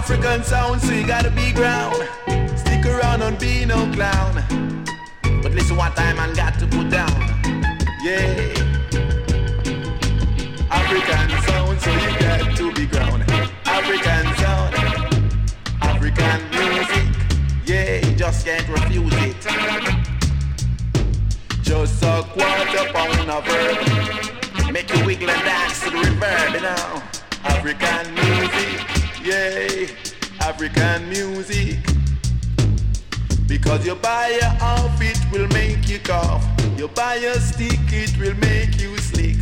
African sound, so you gotta be ground. Stick around and be no clown. But listen what I man got to put down. Yeah. African sound, so you got to be ground. African sound, African music. Yeah, you just can't refuse it. Just a quarter pound of herb. Make you wiggle and dance to the reverb, you know. African music, yeah, African music. Because you buy a half, it will make you cough. You buy a stick, it will make you slick.